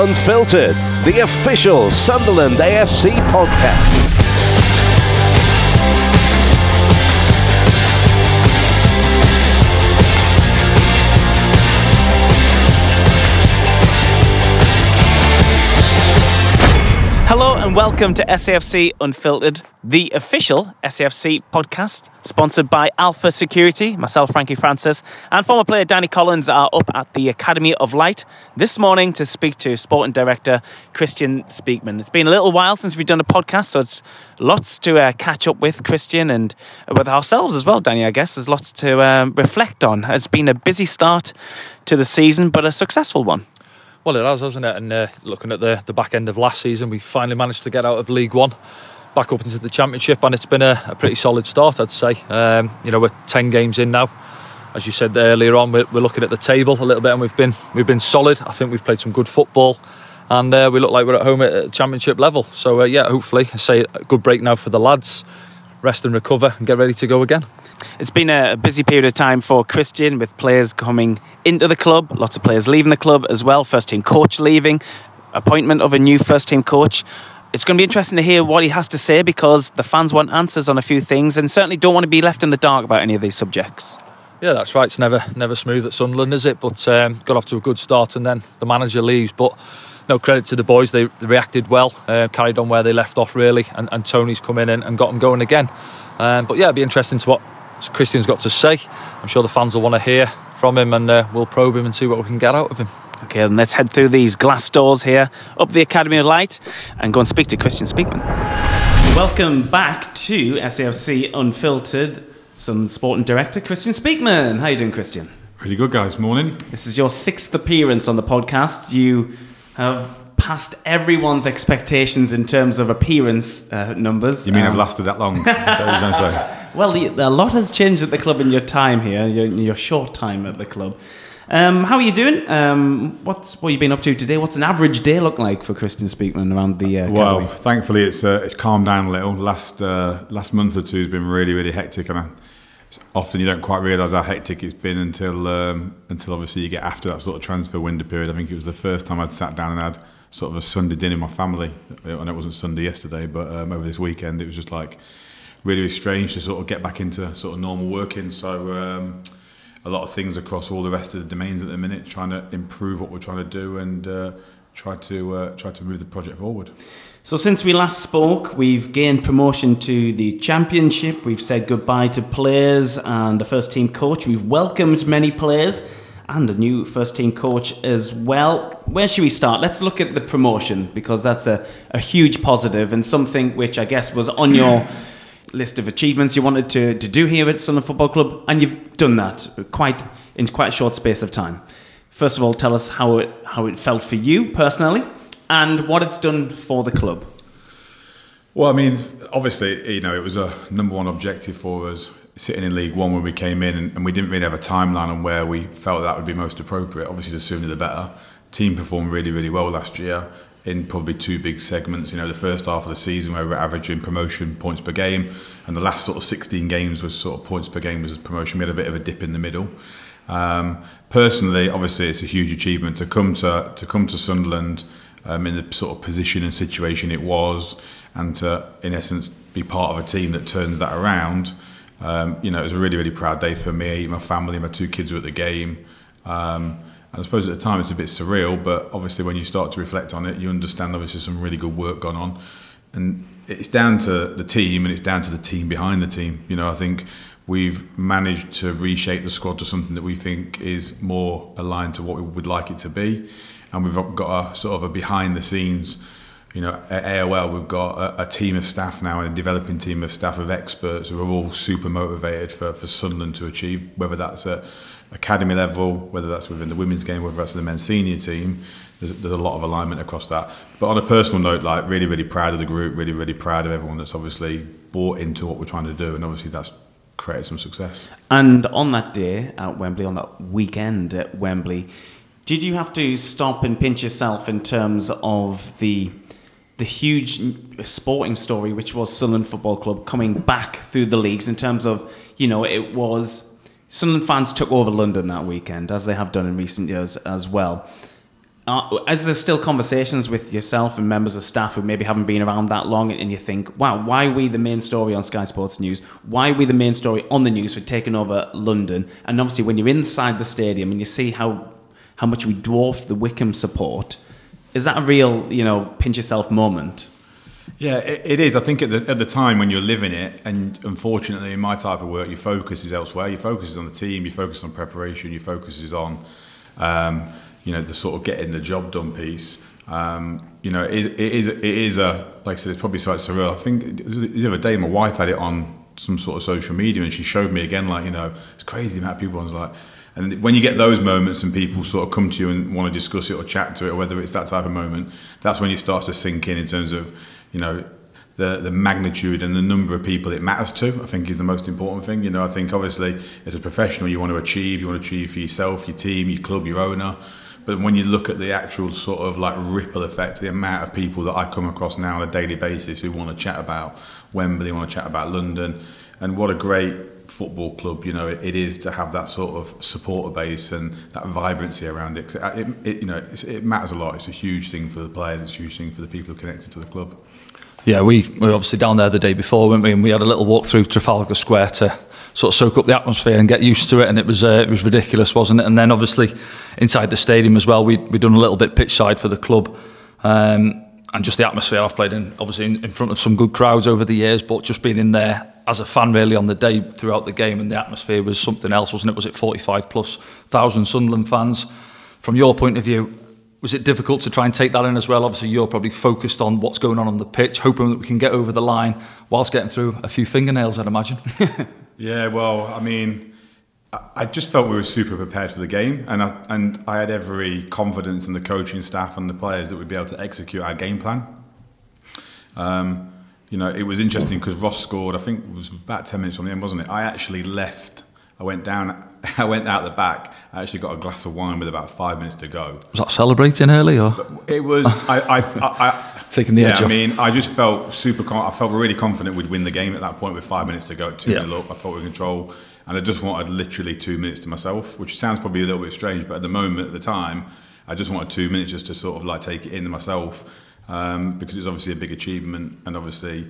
Unfiltered, the official Sunderland AFC podcast. Hello and welcome to SAFC Unfiltered, the official SAFC podcast, sponsored by Alpha Security. Myself, Frankie Francis, and former player Danny Collins are up at the Academy of Light this morning to speak to Sporting Director Christian Speakman. It's been a little while since we've done a podcast, so it's lots to catch up with Christian and with ourselves as well, Danny, I guess. There's lots to reflect on. It's been a busy start to the season, but a successful one. Well, it has, hasn't it? And looking at the back end of last season, we finally managed to get out of League One, back up into the Championship, and it's been a pretty solid start, I'd say. We're 10 games in now. As you said earlier on, we're looking at the table a little bit, and we've been solid. I think we've played some good football, and we look like we're at home at Championship level. So, hopefully, I say a good break now for the lads, rest and recover, and get ready to go again. It's been a busy period of time for Christian, with players coming into the club, lots of players leaving the club as well, first team coach leaving, appointment of a new first team coach. It's going to be interesting to hear what he has to say, because the fans want answers on a few things and certainly don't want to be left in the dark about any of these subjects. Yeah, that's right. It's never smooth at Sunderland, is it? But got off to a good start, and then the manager leaves. But no, credit to the boys, they reacted well, carried on where they left off really, and Tony's come in and got them going again. It'll be interesting to what Christian's got to say. I'm sure the fans will want to hear from him, and we'll probe him and see what we can get out of him. Okay, then let's head through these glass doors here, up the Academy of Light, and go and speak to Christian Speakman. Welcome back to SAFC Unfiltered, Sunderland Sporting Director Christian Speakman. How are you doing, Christian? Really good, guys. Morning. This is your 6th appearance on the podcast. You have passed everyone's expectations in terms of appearance numbers. You mean I've lasted that long? Well, a lot has changed at the club in your time here, your short time at the club. How are you doing? What have you been up to today? What's an average day look like for Christian Speakman around the academy? Well, thankfully it's calmed down a little. Last month or two has been really, really hectic, and often you don't quite realise how hectic it's been until obviously you get after that sort of transfer window period. I think it was the first time I'd sat down and had sort of a Sunday dinner with my family. I know it wasn't Sunday yesterday, but over this weekend it was just like really, really strange to sort of get back into sort of normal working. So a lot of things across all the rest of the domains at the minute, trying to improve what we're trying to do and try to move the project forward. So since we last spoke, we've gained promotion to the Championship. We've said goodbye to players and a first team coach. We've welcomed many players and a new first team coach as well. Where should we start? Let's look at the promotion, because that's a huge positive and something which I guess was on your list of achievements you wanted to do here at Sunderland Football Club, and you've done that in quite a short space of time. First of all, tell us how it felt for you personally and what it's done for the club. Well, I mean, obviously, it was a number one objective for us sitting in League One when we came in, and we didn't really have a timeline on where we felt that would be most appropriate. Obviously, the sooner the better. Team performed really, really well last year in probably two big segments. The first half of the season where we were averaging promotion points per game, and the last sort of 16 games was sort of points per game was promotion. We had a bit of a dip in the middle. Personally, obviously, it's a huge achievement to come to Sunderland in the sort of position and situation it was, and to, in essence, be part of a team that turns that around. It was a really, really proud day for me, my family, my two kids were at the game. And I suppose at the time it's a bit surreal, but obviously when you start to reflect on it, you understand obviously some really good work gone on. And it's down to the team, and it's down to the team behind the team. I think we've managed to reshape the squad to something that we think is more aligned to what we would like it to be. And we've got a sort of a behind the scenes, at AOL we've got a team of staff now, and a developing team of staff of experts who are all super motivated for Sunderland to achieve, whether that's at academy level, whether that's within the women's game, whether that's the men's senior team. There's a lot of alignment across that. But on a personal note, really, really proud of the group, really, really proud of everyone that's obviously bought into what we're trying to do, and obviously that's created some success. And on that day at Wembley, on that weekend at Wembley, did you have to stop and pinch yourself in terms of the huge sporting story which was Sunderland Football Club coming back through the leagues, in terms of, it was Sunderland fans took over London that weekend, as they have done in recent years as well. As there's still conversations with yourself and members of staff who maybe haven't been around that long, and you think, wow, why are we the main story on Sky Sports News? Why are we the main story on the news for taking over London? And obviously when you're inside the stadium and you see how much we dwarf the Wycombe support, is that a real, pinch yourself moment? Yeah, it is. I think at the time when you're living it, and unfortunately in my type of work, your focus is elsewhere. Your focus is on the team, your focus on preparation, your focus is on the sort of getting the job done piece. It is a, like I said, it's probably quite surreal. I think the other day my wife had it on some sort of social media and she showed me again, it's crazy the amount of people. I was like, and when you get those moments and people sort of come to you and want to discuss it or chat to it, or whether it's that type of moment, that's when it starts to sink in terms of, the magnitude and the number of people it matters to, I think is the most important thing. I think obviously as a professional you want to achieve for yourself, your team, your club, your owner. But when you look at the actual sort of like ripple effect, the amount of people that I come across now on a daily basis who want to chat about Wembley, want to chat about London, and what a great football club, it is to have that sort of supporter base and that vibrancy around it. It matters a lot. It's a huge thing for the players. It's a huge thing for the people who are connected to the club. Yeah, we were obviously down there the day before, weren't we? And we had a little walk through Trafalgar Square to sort of soak up the atmosphere and get used to it. And it was ridiculous, wasn't it? And then obviously inside the stadium as well, we'd done a little bit pitch side for the club. And just the atmosphere. I've played in front of some good crowds over the years, but just being in there as a fan really on the day throughout the game, and the atmosphere was something else, wasn't it? Was it 45,000+ Sunderland fans? From your point of view, was it difficult to try and take that in as well? Obviously you're probably focused on what's going on the pitch, hoping that we can get over the line whilst getting through a few fingernails, I'd imagine. Yeah, well, I mean, I just felt we were super prepared for the game, and I had every confidence in the coaching staff and the players that we'd be able to execute our game plan. It was interesting because Ross scored, I think it was about 10 minutes from the end, wasn't it? I actually left. I went out the back. I actually got a glass of wine with about 5 minutes to go. Was that celebrating early, or? It was. I taking the edge off. I mean, I just felt I felt really confident we'd win the game at that point with 5 minutes to go, 2-0 up. I thought we were in control. And I just wanted literally 2 minutes to myself, which sounds probably a little bit strange, but at the time, I just wanted 2 minutes just to sort of like take it into myself, because it's obviously a big achievement, and obviously,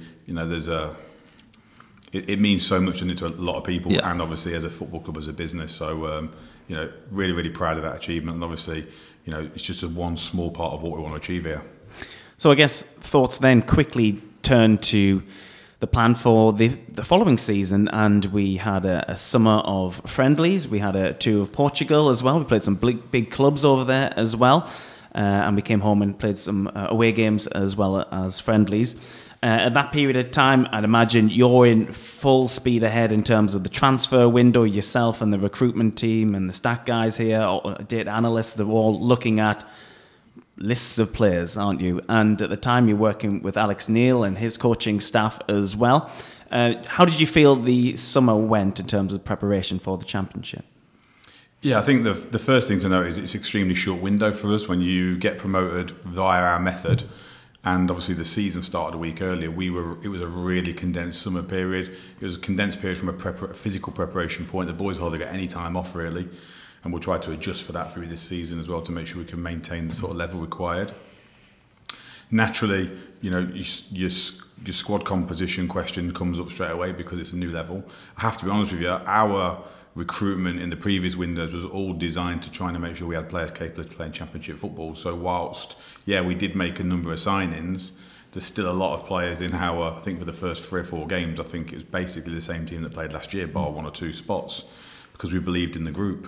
it means so much to a lot of people, and obviously as a football club, as a business. So, really, really proud of that achievement, and obviously, it's just one small part of what we want to achieve here. So I guess thoughts then quickly turn to the plan for the following season, and we had a summer of friendlies. We had a tour of Portugal as well. We played some big clubs over there as well, and we came home and played some away games as well as friendlies. At that period of time, I'd imagine you're in full speed ahead in terms of the transfer window, yourself and the recruitment team and the stat guys here, or data analysts. They're all looking at lists of players, aren't you? And at the time you're working with Alex Neil and his coaching staff as well. How did you feel the summer went in terms of preparation for the championship? Yeah, I think the first thing to note is it's extremely short window for us when you get promoted via our method, and obviously the season started a week earlier. It was a really condensed summer period. It was a condensed period from a physical preparation point. The boys hardly get any time off really. And we'll try to adjust for that through this season as well to make sure we can maintain the sort of level required. Naturally, your squad composition question comes up straight away because it's a new level. I have to be honest with you, our recruitment in the previous windows was all designed to try and make sure we had players capable of playing championship football. So whilst, we did make a number of signings, there's still a lot of players in I think for the first 3 or 4 games, I think it was basically the same team that played last year, bar 1 or 2 spots, because we believed in the group.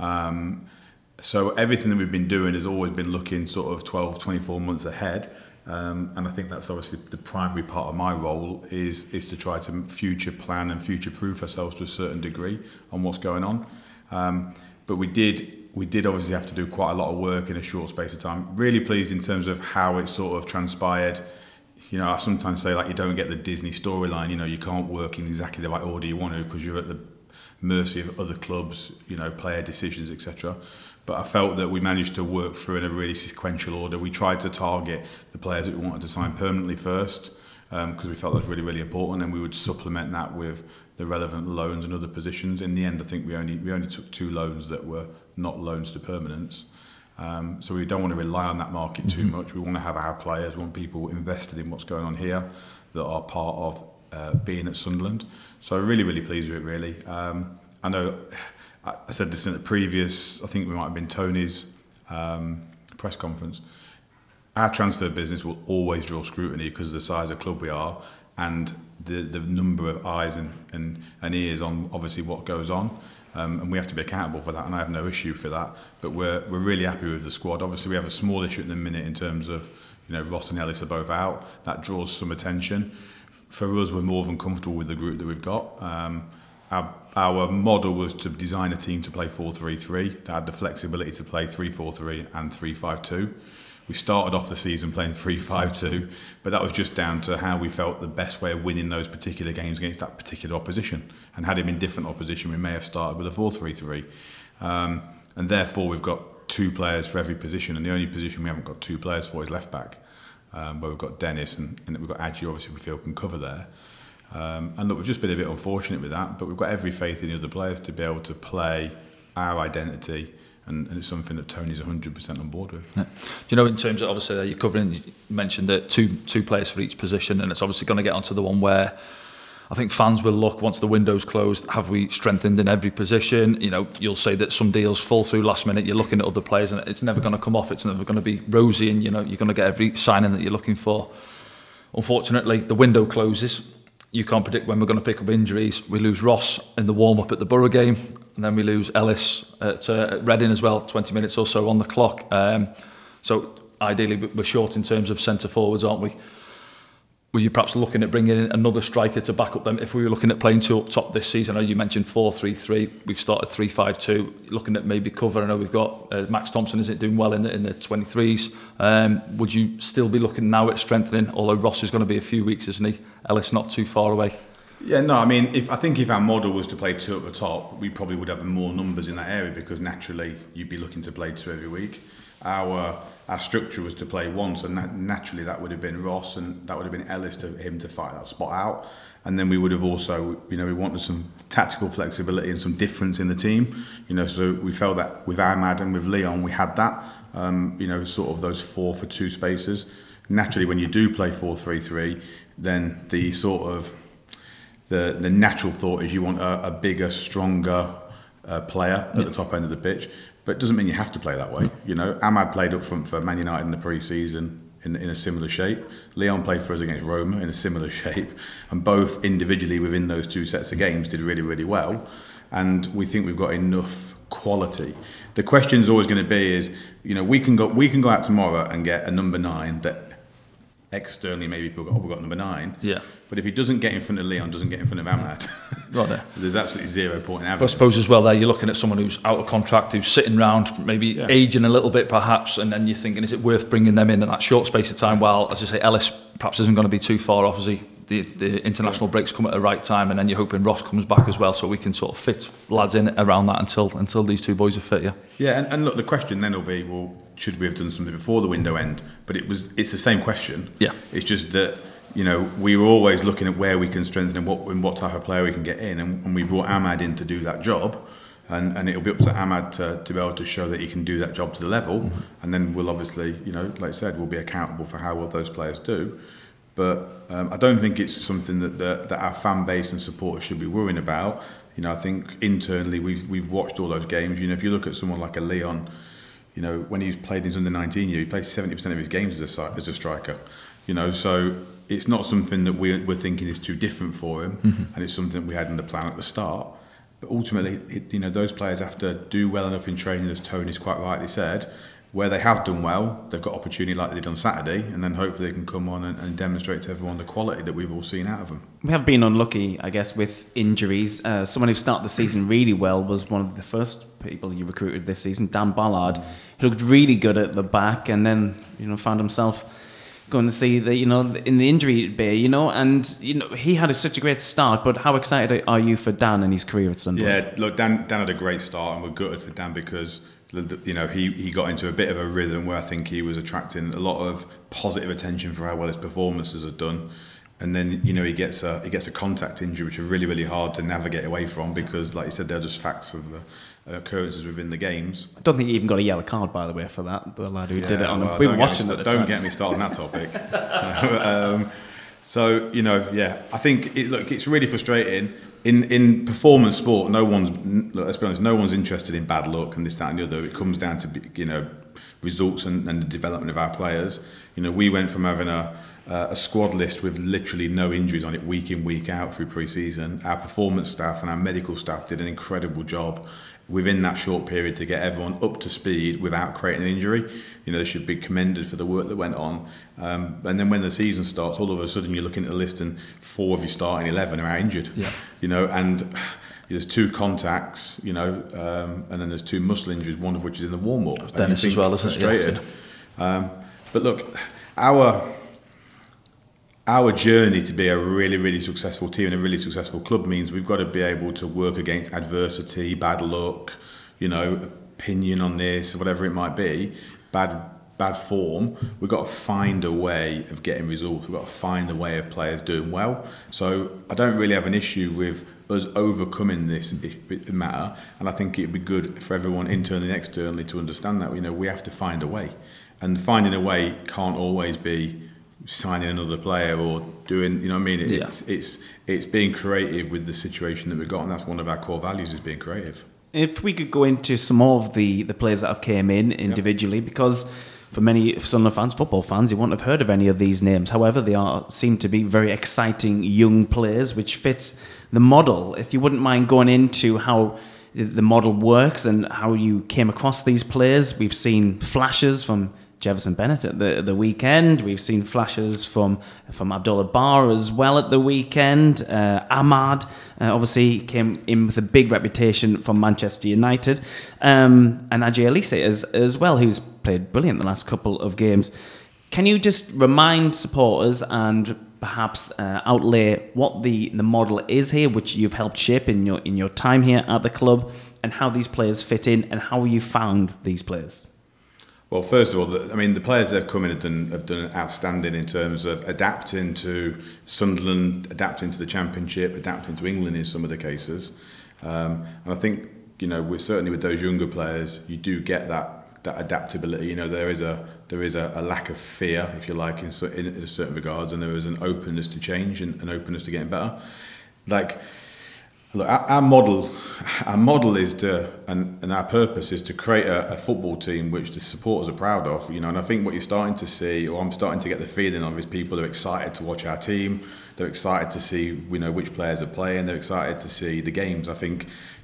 So everything that we've been doing has always been looking sort of 12, 24 months ahead. And I think that's obviously the primary part of my role is to try to future plan and future proof ourselves to a certain degree on what's going on. But we did obviously have to do quite a lot of work in a short space of time. Really pleased in terms of how it sort of transpired. I sometimes say you don't get the Disney storyline, you can't work in exactly the right order you want to because you're at the mercy of other clubs, player decisions, etc. But I felt that we managed to work through in a really sequential order. We tried to target the players that we wanted to sign permanently first, because we felt that was really, really important, and we would supplement that with the relevant loans and other positions. In the end, I think we only took 2 loans that were not loans to permanents. So we don't want to rely on that market too much. We want to have our players, we want people invested in what's going on here that are part of being at Sunderland. So really, really pleased with it, really. I know I said this in the previous, I think we might have been Tony's press conference. Our transfer business will always draw scrutiny because of the size of club we are and the number of eyes and ears on obviously what goes on. And we have to be accountable for that, and I have no issue for that. But we're really happy with the squad. Obviously, we have a small issue at the minute in terms of, Ross and Ellis are both out. That draws some attention. For us, we're more than comfortable with the group that we've got. Our model was to design a team to play 4-3-3 that had the flexibility to play 3-4-3 and 3-5-2. We started off the season playing 3-5-2, but that was just down to how we felt the best way of winning those particular games against that particular opposition. And had it been different opposition, we may have started with a 4-3-3. And therefore, we've got 2 players for every position, and the only position we haven't got 2 players for is left back, where we've got Dennis and we've got Adji, obviously, we feel can cover there. And look, we've just been a bit unfortunate with that, but we've got every faith in the other players to be able to play our identity, and it's something that Tony's 100% on board with. Yeah. Do you know, in terms of, obviously, you're covering, you mentioned that two players for each position, and it's obviously going to get onto the one where I think fans will look, once the window's closed, have we strengthened in every position? You'll say that some deals fall through last minute, you're looking at other players, and it's never going to come off, it's never going to be rosy, and you're going to get every signing that you're looking for. Unfortunately, the window closes. You can't predict when we're going to pick up injuries. We lose Ross in the warm-up at the Borough game, and then we lose Ellis at Reading as well, 20 minutes or so on the clock. So ideally, we're short in terms of centre-forwards, aren't we? Were you perhaps looking at bringing in another striker to back up them? If we were looking at playing 2 up top this season, I know you mentioned 4-3-3. We've started 3-5-2. Looking at maybe cover, I know we've got Max Thompson, isn't it, doing well in the 23s. Would you still be looking now at strengthening? Although Ross is going to be a few weeks, isn't he? Ellis not too far away. Yeah, no, I mean, if our model was to play 2 at the top, we probably would have more numbers in that area because naturally you'd be looking to play 2 every week. Our structure was to play 1, so naturally that would have been Ross and that would have been Ellis to him to fight that spot out. And then we would have also, we wanted some tactical flexibility and some difference in the team. So we felt that with Ahmad and with Leon, we had that, sort of those 4 for 2 spaces. Naturally, when you do play 4-3-3, then the sort of the natural thought is you want a bigger, stronger player at the top end of the pitch. But it doesn't mean you have to play that way. Ahmad played up front for Man United in the pre-season in a similar shape. Leon played for us against Roma in a similar shape. And both individually within those 2 sets of games did really, really well. And we think we've got enough quality. The question is always going to be is, we can go out tomorrow and get a number 9 that externally maybe people go, we've got number 9. Yeah. But if he doesn't get in front of Leon, doesn't get in front of Ahmad, right, there's absolutely 0 point in having. I suppose as well there, you're looking at someone who's out of contract, who's sitting around, maybe aging a little bit perhaps, and then you're thinking, is it worth bringing them in that short space of time? While, as I say, Ellis perhaps isn't going to be too far off as the international breaks come at the right time, and then you're hoping Ross comes back as well, so we can sort of fit lads in around that until these 2 boys are fit. Yeah, and look, the question then will be, well, should we have done something before the window end? But it's the same question. Yeah, it's just that we were always looking at where we can strengthen and what type of player we can get in, and we brought Ahmad in to do that job, and it'll be up to Ahmad to be able to show that he can do that job to the level, and then we'll obviously, like I said, we'll be accountable for how well those players do. But I don't think it's something that our fan base and supporters should be worrying about. I think internally we've watched all those games. If you look at someone like a Leon, when he's played in his under-19 year, he plays 70% of his games as a striker. So it's not something that we're thinking is too different for him, and it's something we had in the plan at the start. But ultimately, those players have to do well enough in training, as Tony's quite rightly said. Where they have done well, they've got opportunity like they did on Saturday, and then hopefully they can come on and demonstrate to everyone the quality that we've all seen out of them. We have been unlucky, I guess, with injuries. Someone who started the season really well was one of the first people you recruited this season, Dan Ballard. He looked really good at the back, and then found himself going to see the in the injury bay, and he had such a great start. But how excited are you for Dan and his career at Sunderland? Yeah, look, Dan had a great start, and we're gutted for Dan because he got into a bit of a rhythm where I think he was attracting a lot of positive attention for how well his performances had done, and then he gets a contact injury, which is really, really hard to navigate away from because, like you said, they're just facts of occurrences within the games. I don't think he even got a yellow card, by the way, for that. The lad who did it on him. We were watching it. Don't get me started on that topic. So I think it's really frustrating. In performance sport, let's be honest, no one's interested in bad luck and this, that, and the other. It comes down to results and the development of our players. We went from having a squad list with literally no injuries on it week in, week out through pre-season. Our performance staff and our medical staff did an incredible job within that short period to get everyone up to speed without creating an injury. They should be commended for the work that went on. And then when the season starts, all of a sudden you're looking at the list and 4 of your starting 11 are out injured. Yeah. And there's 2 contacts, and then there's 2 muscle injuries, one of which is in the warm-up. Dennis as well, isn't it? Frustrated. But look, our journey to be a really, really successful team and a really successful club means we've got to be able to work against adversity, bad luck, opinion on this, whatever it might be, bad form. We've got to find a way of getting results. We've got to find a way of players doing well. So I don't really have an issue with us overcoming this matter, and I think it'd be good for everyone internally and externally to understand that we have to find a way, and finding a way can't always be signing another player or doing, it's being creative with the situation that we've got, and that's one of our core values, is being creative. If we could go into some more of the players that have came in individually, because for many Sunderland fans, football fans, you won't have heard of any of these names. However, they seem to be very exciting young players, which fits the model. If you wouldn't mind going into how the model works and how you came across these players. We've seen flashes from Jefferson Bennett at the weekend. We've seen flashes from Abdullah Bar as well at the weekend. Ahmad obviously came in with a big reputation from Manchester United. And Ajay Elise as well, who's played brilliant the last couple of games. Can you just remind supporters and perhaps outlay what the model is here, which you've helped shape in your time here at the club, and how these players fit in and how you found these players? Well, first of all, the players that have come in have done outstanding in terms of adapting to Sunderland, adapting to the Championship, adapting to England in some of the cases. And I think, we're certainly with those younger players, you do get that adaptability. There is a lack of fear, if you like, in certain regards, and there is an openness to change and an openness to getting better. Look, our model is to, and our purpose is to create a football team which the supporters are proud of, and I think what you're starting to see, or I'm starting to get the feeling of, is people are excited to watch our team. They're excited to see, which players are playing. They're excited to see the games. I think,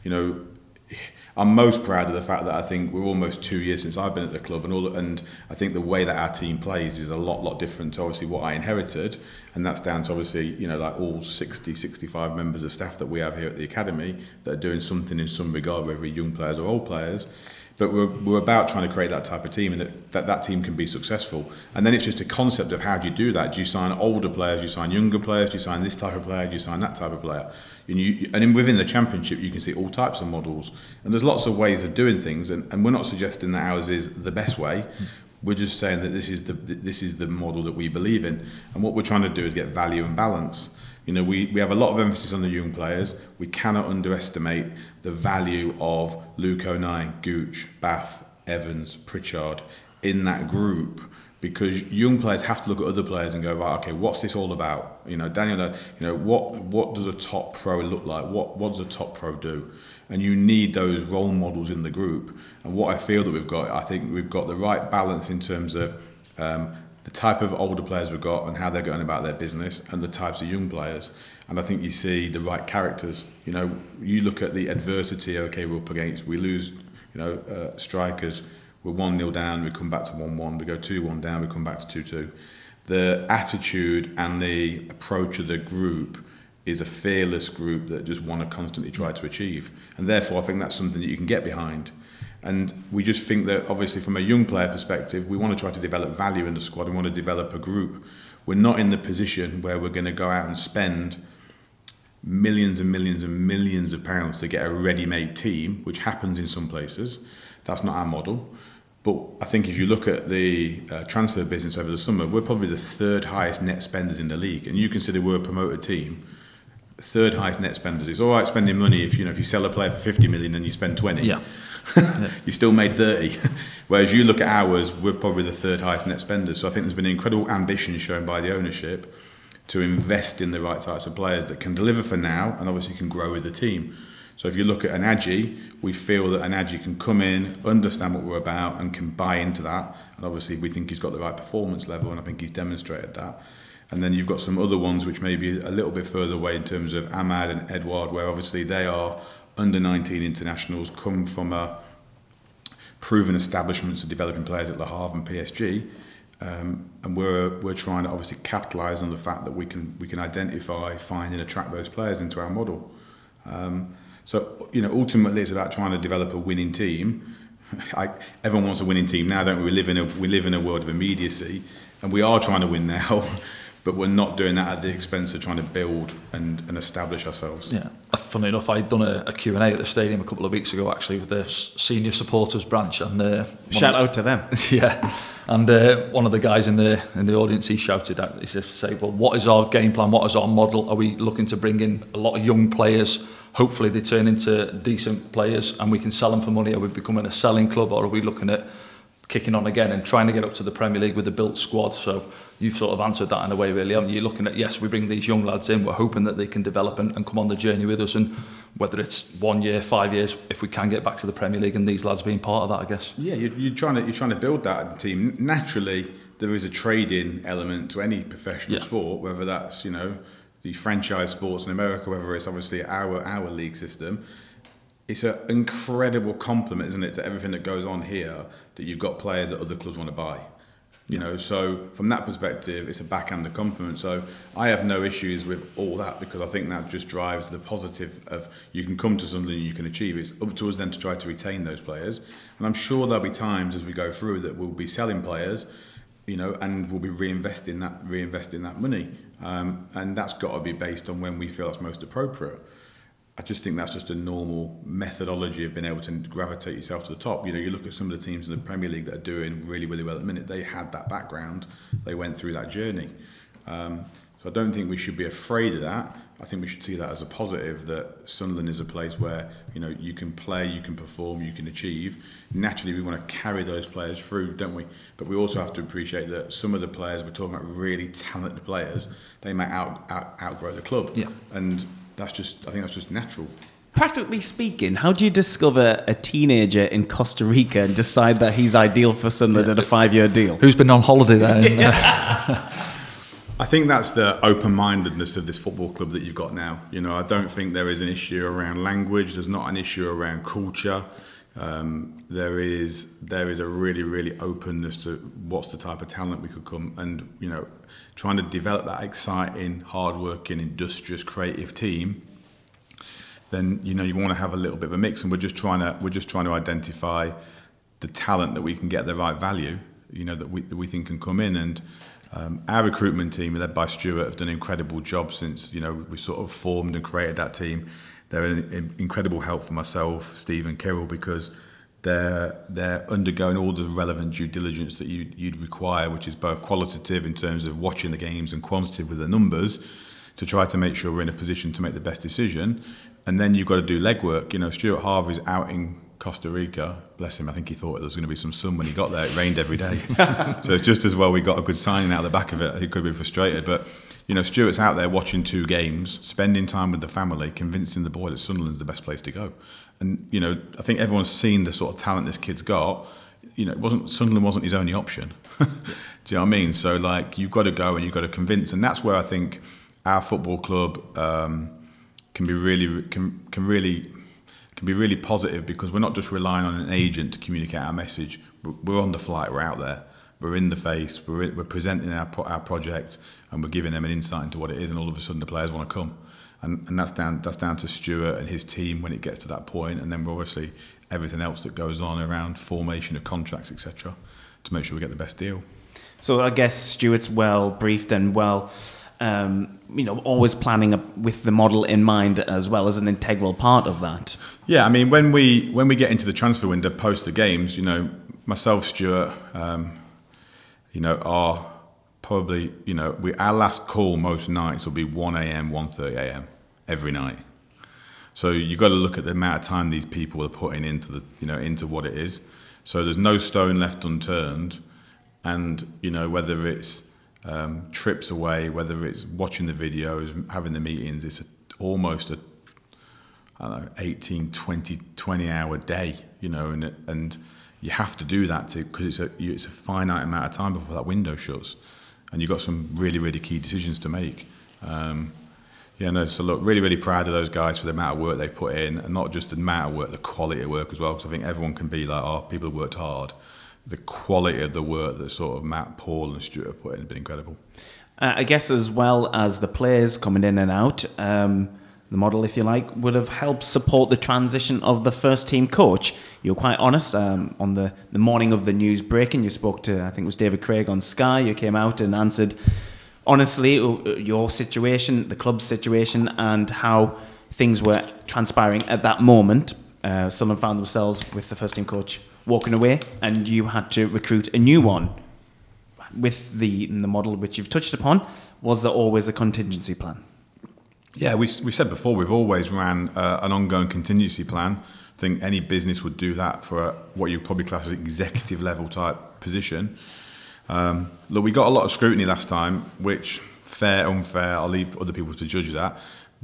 I'm most proud of the fact that I think we're almost 2 years since I've been at the club, and I think the way that our team plays is a lot different to obviously what I inherited, and that's down to obviously all 65 members of staff that we have here at the academy that are doing something in some regard, whether young players or old players. But we're about trying to create that type of team, and that team can be successful. And then it's just a concept of how do you do that? Do you sign older players? Do you sign younger players? Do you sign this type of player? Do you sign that type of player? And within the Championship, you can see all types of models. And there's lots of ways of doing things, and we're not suggesting that ours is the best way. We're just saying that this is the model that we believe in. And what we're trying to do is get value and balance. We have a lot of emphasis on the young players. We cannot underestimate the value of Luke O'Nien, Gooch, Bath, Evans, Pritchard in that group, because young players have to look at other players and go, right, okay, what's this all about? Daniel, what does a top pro look like? What does a top pro do? And you need those role models in the group. And what I feel that we've got, I think we've got the right balance in terms of the type of older players we've got and how they're going about their business, and the types of young players. And I think you see the right characters. You look at the adversity, okay, we're up against, we lose, strikers, we're 1-0 down, we come back to 1-1, we go 2-1 down, we come back to 2-2. The attitude and the approach of the group is a fearless group that just want to constantly try to achieve. And therefore, I think that's something that you can get behind. And we just think that, obviously, from a young player perspective, we want to try to develop value in the squad. We want to develop a group. We're not in the position where we're going to go out and spend millions and millions and millions of pounds to get a ready-made team, which happens in some places. That's not our model. But I think if you look at the transfer business over the summer, we're probably the third highest net spenders in the league. And you consider we're a promoted team, third highest net spenders. It's all right spending money if you sell a player for 50 million and you spend 20. Yeah. You still made 30. Whereas you look at ours, we're probably the third highest net spenders. So I think there's been incredible ambition shown by the ownership to invest in the right types of players that can deliver for now and obviously can grow with the team. So if you look at Anaji, we feel that Anaji can come in, understand what we're about and can buy into that. And obviously we think he's got the right performance level and I think he's demonstrated that. And then you've got some other ones which may be a little bit further away in terms of Ahmad and Edouard, where obviously they are under 19 internationals, come from a proven establishments of developing players at Le Havre and PSG. And we're trying to obviously capitalise on the fact that we can identify, find and attract those players into our model. So ultimately it's about trying to develop a winning team. Everyone wants a winning team now, don't we? We live in a world of immediacy, and we are trying to win now. But we're not doing that at the expense of trying to build and establish ourselves. Yeah. Funny enough, I'd done a Q&A at the stadium a couple of weeks ago, actually, with the senior supporters branch. And shout out to them. Yeah. And one of the guys in the audience, he shouted out, he said, well, what is our game plan? What is our model? Are we looking to bring in a lot of young players? Hopefully they turn into decent players and we can sell them for money. Are we becoming a selling club, or are we looking at kicking on again and trying to get up to the Premier League with a built squad? So you've sort of answered that in a way, really, haven't you? You're looking at, yes, we bring these young lads in, we're hoping that they can develop and come on the journey with us, and whether it's 1 year, 5 years, if we can get back to the Premier League and these lads being part of that, I guess. Yeah, you're trying to build that team. Naturally, there is a trading element to any professional sport, whether that's, the franchise sports in America, whether it's obviously our league system. It's an incredible compliment, isn't it, to everything that goes on here, that you've got players that other clubs want to buy. So from that perspective, it's a backhanded compliment. So I have no issues with all that, because I think that just drives the positive of you can come to something you can achieve. It's up to us then to try to retain those players. And I'm sure there'll be times as we go through that we'll be selling players, and we'll be reinvesting that money. And that's got to be based on when we feel that's most appropriate. I just think that's just a normal methodology of being able to gravitate yourself to the top. You look at some of the teams in the Premier League that are doing really, really well at the minute. They had that background. They went through that journey. So I don't think we should be afraid of that. I think we should see that as a positive, that Sunderland is a place where, you can play, you can perform, you can achieve. Naturally, we want to carry those players through, don't we? But we also have to appreciate that some of the players, we're talking about really talented players, they might outgrow the club. Yeah. And I think that's just natural. Practically speaking, how do you discover a teenager in Costa Rica and decide that he's ideal for Sunderland at a 5-year deal? Who's been on holiday there? I think that's the open-mindedness of this football club that you've got now. I don't think there is an issue around language. There's not an issue around culture. There is a really, really openness to what's the type of talent we could come and, trying to develop that exciting, hard-working, industrious, creative team. Then you want to have a little bit of a mix, and we're just trying to identify the talent that we can get the right value, that we think can come in. And our recruitment team, led by Stuart, have done an incredible job since we sort of formed and created that team. They're an incredible help for myself, Steve and Kirill, because they're undergoing all the relevant due diligence that you'd require, which is both qualitative in terms of watching the games and quantitative with the numbers, to try to make sure we're in a position to make the best decision. And then you've got to do legwork. Stuart Harvey's out in Costa Rica. Bless him, I think he thought there was going to be some sun when he got there. It rained every day. So it's just as well we got a good signing out the back of it. He could have been frustrated. But, Stuart's out there watching 2 games, spending time with the family, convincing the boy that Sunderland's the best place to go. And, I think everyone's seen the sort of talent this kid's got. Sunderland wasn't his only option. Do you know what I mean? So, you've got to go and you've got to convince. And that's where I think our football club can be really positive, because we're not just relying on an agent to communicate our message. We're on the flight. We're out there. We're in the face. We're presenting our project, and we're giving them an insight into what it is. And all of a sudden, the players want to come, and that's down to Stuart and his team when it gets to that point. And then we're obviously everything else that goes on around formation of contracts, etc., to make sure we get the best deal. So I guess Stuart's well briefed and well. Always planning with the model in mind as well as an integral part of that. Yeah, I mean, when we get into the transfer window post the games, myself, Stuart, are probably, our last call most nights will be 1 a.m, 1:30 a.m. every night. So you've got to look at the amount of time these people are putting into into what it is. So there's no stone left unturned, and whether it's trips away, whether it's watching the videos, having the meetings, it's almost a 18, 20 hour day, and you have to do that because it's a finite amount of time before that window shuts, and you've got some really, really key decisions to make. So look, really, really proud of those guys for the amount of work they put in, and not just the amount of work, the quality of work as well, because I think everyone can be like, oh, people have worked hard. The quality of the work that sort of Matt, Paul and Stuart have put in has been incredible. I guess as well as the players coming in and out, the model, if you like, would have helped support the transition of the first team coach. You were quite honest on the morning of the news breaking. You spoke to, I think it was David Craig on Sky. You came out and answered honestly your situation, the club's situation, and how things were transpiring at that moment. Someone found themselves with the first team coach walking away, and you had to recruit a new one. With the model which you've touched upon, was there always a contingency plan? Yeah, we said before, we've always ran an ongoing contingency plan. I think any business would do that for what you probably class as executive level type position. Look, we got a lot of scrutiny last time, which, fair, unfair, I'll leave other people to judge that.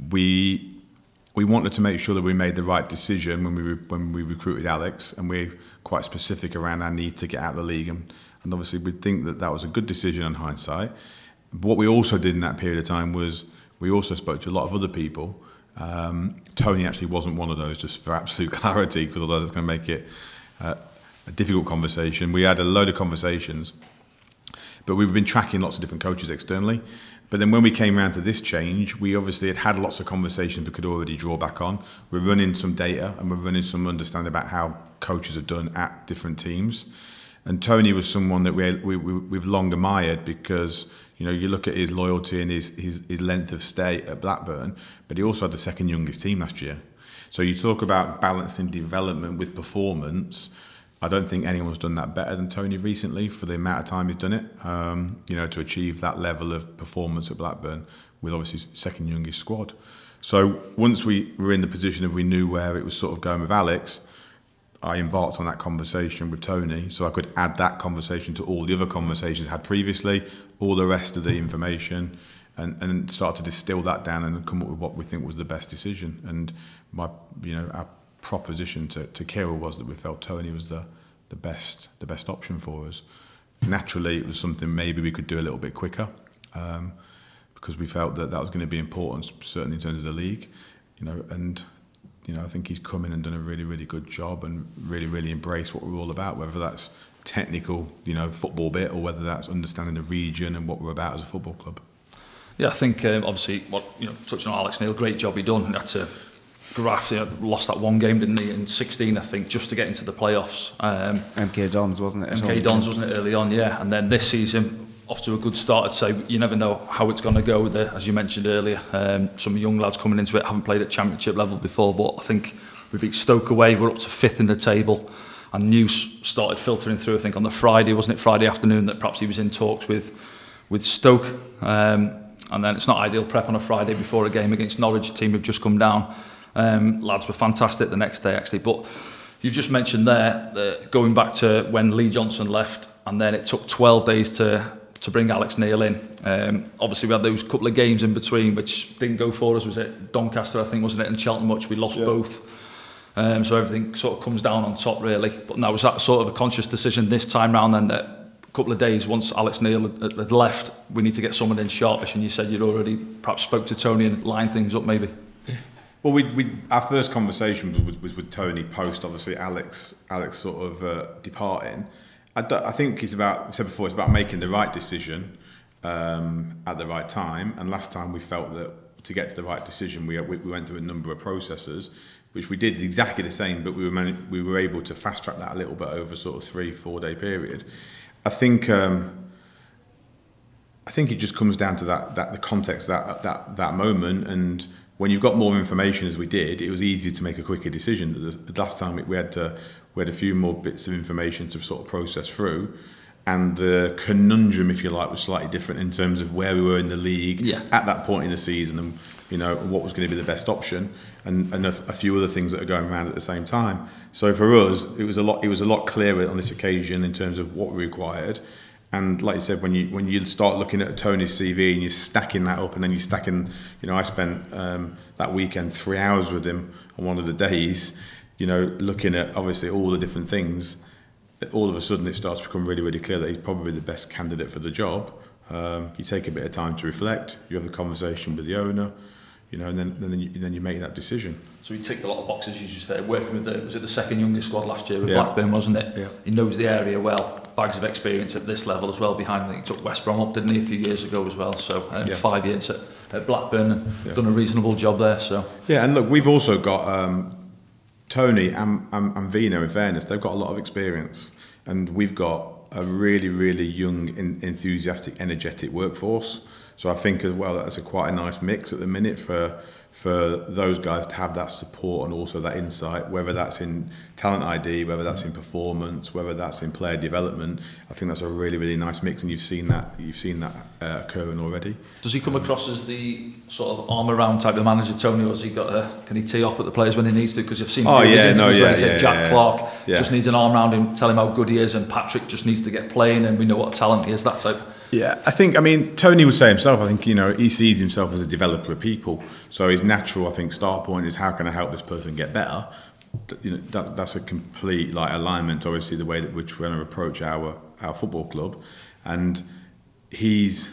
We wanted to make sure that we made the right decision when we recruited Alex, and we're quite specific around our need to get out of the league. And obviously, we think that was a good decision in hindsight. But what we also did in that period of time was we also spoke to a lot of other people. Tony actually wasn't one of those, just for absolute clarity, because otherwise it's going to make it a difficult conversation. We had a load of conversations, but we've been tracking lots of different coaches externally. But then when we came around to this change, we obviously had lots of conversations we could already draw back on. We're running some data and we're running some understanding about how coaches have done at different teams. And Tony was someone that we've long admired because, you look at his loyalty and his length of stay at Blackburn, but he also had the second youngest team last year. So you talk about balancing development with performance. I don't think anyone's done that better than Tony recently for the amount of time he's done it, to achieve that level of performance at Blackburn with obviously second youngest squad. So once we were in the position of we knew where it was sort of going with Alex, I embarked on that conversation with Tony so I could add that conversation to all the other conversations I had previously, all the rest of the information, and start to distill that down and come up with what we think was the best decision. And our proposition to Kirill was that we felt Tony was the best option for us. Naturally, it was something maybe we could do a little bit quicker because we felt that was going to be important, certainly in terms of the league, and I think he's come in and done a really, really good job and really, really embraced what we're all about, whether that's technical, football bit, or whether that's understanding the region and what we're about as a football club. Yeah, I think obviously, touching on Alex Neil, great job he done. Had to graft, lost that one game, didn't he, in 16, I think, just to get into the playoffs. MK Dons, wasn't it? MK Dons, wasn't it, early on, yeah. And then this season, off to a good start. I'd say you never know how it's going to go with as you mentioned earlier. Some young lads coming into it haven't played at championship level before, but I think we beat Stoke away. We're up to 5th in the table, and news started filtering through. I think on the Friday, wasn't it, Friday afternoon, that perhaps he was in talks with Stoke. And then it's not ideal prep on a Friday before a game against Norwich, a team who've just come down. Lads were fantastic the next day, actually. But you just mentioned there, going back to when Lee Johnson left, and then it took 12 days to bring Alex Neil in. Obviously, we had those couple of games in between, which didn't go for us. Was it Doncaster, I think, wasn't it, and Cheltenham, which we lost both. So everything sort of comes down on top, really. But now was that sort of a conscious decision this time round then, that a couple of days, once Alex Neil had left, we need to get someone in sharpish, and you said you'd already perhaps spoke to Tony and lined things up, maybe? Well, our first conversation was with Tony post, obviously, Alex sort of departing. I think it's about making the right decision at the right time. And last time we felt that to get to the right decision, we went through a number of processes, which we did exactly the same, but we were able to fast track that a little bit over sort of 3-4 day period. I think it just comes down to that the context that moment, and when you've got more information as we did, it was easy to make a quicker decision. The last time we had a few more bits of information to sort of process through, and the conundrum, if you like, was slightly different in terms of where we were in the league at that point in the season. And you know, what was going to be the best option, and a few other things that are going around at the same time. So for us, it was a lot clearer on this occasion in terms of what we required. And like you said, when you start looking at Tony's CV and you're stacking that up, and then you're stacking, you know, I spent that weekend 3 hours with him on one of the days, you know, looking at obviously all the different things. All of a sudden it starts to become really, really clear that he's probably the best candidate for the job. You take a bit of time to reflect, you have the conversation with the owner, you know, and then you make that decision. So he ticked a lot of boxes, you just said, working with was it the second youngest squad last year with Yeah. Blackburn, wasn't it? Yeah. He knows the area well, bags of experience at this level as well behind him. I think he took West Brom up, didn't he, a few years ago as well, so 5 years at Blackburn and done a reasonable job there. So yeah, and look, we've also got Tony and Vino, in fairness, they've got a lot of experience, and we've got a really, really young, enthusiastic, energetic workforce. So I think as well that's quite a nice mix at the minute for those guys to have that support and also that insight, whether that's in talent ID, whether that's in performance, whether that's in player development. I think that's a really, really nice mix, and you've seen that occurring already. does he come across as the sort of arm around type of manager, Tony, or has he can he tee off at the players when he needs to? Because you've seen where he said Jack Clark just needs an arm around him, tell him how good he is, and Patrick just needs to get playing, and we know what talent he is, that type. Yeah, I mean, Tony would say himself, I think, you know, he sees himself as a developer of people. So his natural, I think, start point is how can I help this person get better? You know, that's a complete alignment, obviously, the way that we're trying to approach our football club. And he's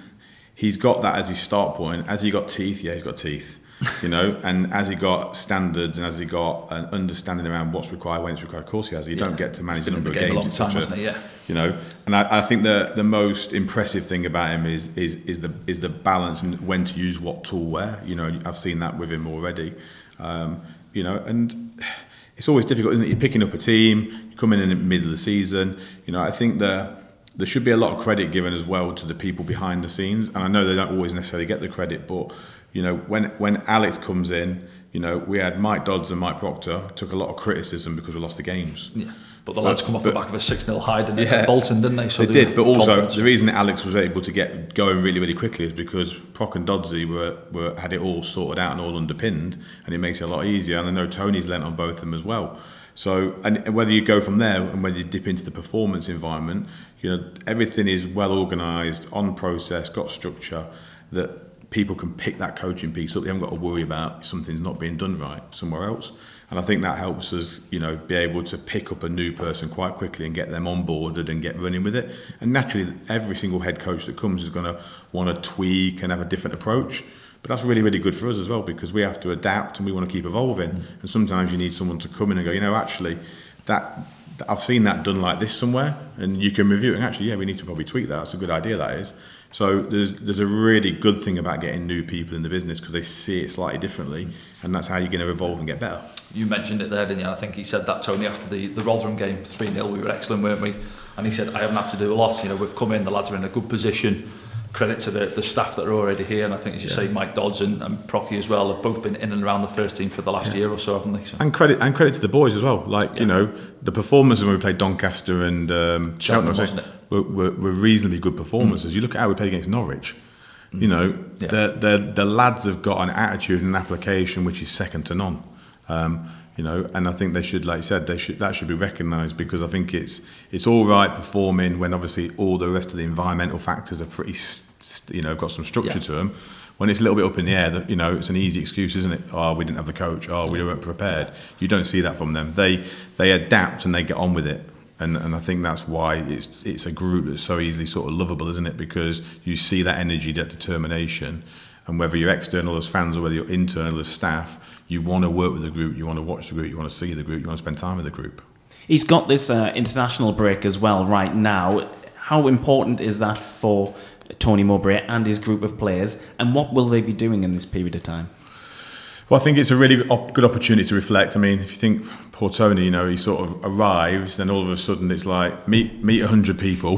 got that as his start point. Has he got teeth? Yeah, he's got teeth. You know, and has he got standards, and has he got an understanding around what's required when it's required? Of course he has. You don't get to manage a number of games. A long time, hasn't he? Yeah. You know, and I think the most impressive thing about him is the balance and when to use what tool where. You know, I've seen that with him already. You know, and it's always difficult, isn't it? You're picking up a team, you come in the middle of the season. You know, I think there should be a lot of credit given as well to the people behind the scenes, and I know they don't always necessarily get the credit, but you know, when Alex comes in, you know, we had Mike Dodds and Mike Proctor took a lot of criticism because we lost the games. Yeah. But the lads come off the back of a 6-0 hide at Bolton, didn't they? So they did, but also the reason that Alex was able to get going really, really quickly is because Proc and Doddsy had it all sorted out and all underpinned, and it makes it a lot easier. And I know Tony's lent on both of them as well. So, and whether you go from there and whether you dip into the performance environment, you know, everything is well organised, on process, got structure, that people can pick that coaching piece up. They haven't got to worry about something's not being done right somewhere else. And I think that helps us, you know, be able to pick up a new person quite quickly and get them onboarded and get running with it. And naturally, every single head coach that comes is going to want to tweak and have a different approach. But that's really, really good for us as well, because we have to adapt and we want to keep evolving. And sometimes you need someone to come in and go, you know, actually, that I've seen that done like this somewhere, and you can review it. And actually, yeah, we need to probably tweak that. That's a good idea, that is. So there's a really good thing about getting new people in the business because they see it slightly differently, and that's how you're going to evolve and get better. You mentioned it there, didn't you? I think he said that, Tony, after the Rotherham game, 3-0, we were excellent, weren't we? And he said, I haven't had to do a lot. You know, we've come in, the lads are in a good position. Credit to the staff that are already here, and I think, as you say, Mike Dodds and Procky as well have both been in and around the first team for the last year or so, haven't they? So. And credit to the boys as well. Like, you know, the performances when we played Doncaster and Cheltenham, wasn't it? Were reasonably good performances. You look at how we played against Norwich. You know, the lads have got an attitude and an application which is second to none. You know, and I think they should, like you said, that should be recognised, because I think it's all right performing when obviously all the rest of the environmental factors are pretty, you know, got some structure to them. When it's a little bit up in the air, you know, it's an easy excuse, isn't it? Oh, we didn't have the coach. Oh, we weren't prepared. You don't see that from them. They adapt and they get on with it. And I think that's why it's a group that's so easily sort of lovable, isn't it? Because you see that energy, that determination, and whether you're external as fans or whether you're internal as staff, you want to work with the group, you want to watch the group, you want to see the group, you want to spend time with the group. He's got this international break as well right now. How important is that for Tony Mowbray and his group of players, and what will they be doing in this period of time? Well, I think it's a really good opportunity to reflect. I mean, if you think poor Tony, you know, he sort of arrives, then all of a sudden it's like meet 100 people,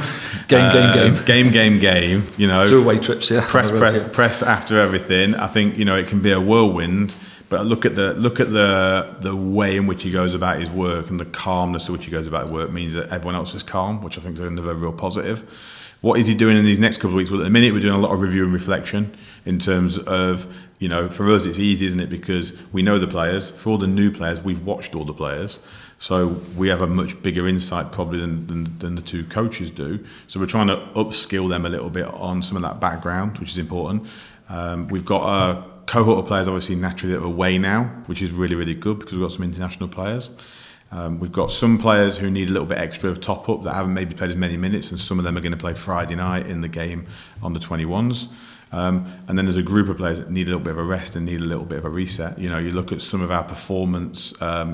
game. You know, 2 away trips, press after everything. I think, you know, it can be a whirlwind. But look at the way in which he goes about his work, and the calmness in which he goes about his work means that everyone else is calm, which I think is another real positive. What is he doing in these next couple of weeks? Well, at the minute we're doing a lot of review and reflection in terms of, for us it's easy, isn't it? Because we know the players. For all the new players, we've watched all the players. So we have a much bigger insight probably than the two coaches do. So we're trying to upskill them a little bit on some of that background, which is important. We've got a cohort of players obviously naturally that are away now, which is really, really good because we've got some international players. We've got some players who need a little bit extra of top up that haven't maybe played as many minutes, and some of them are going to play Friday night in the game on the 21s. And then there's a group of players that need a little bit of a rest and need a little bit of a reset. You look at some of our performance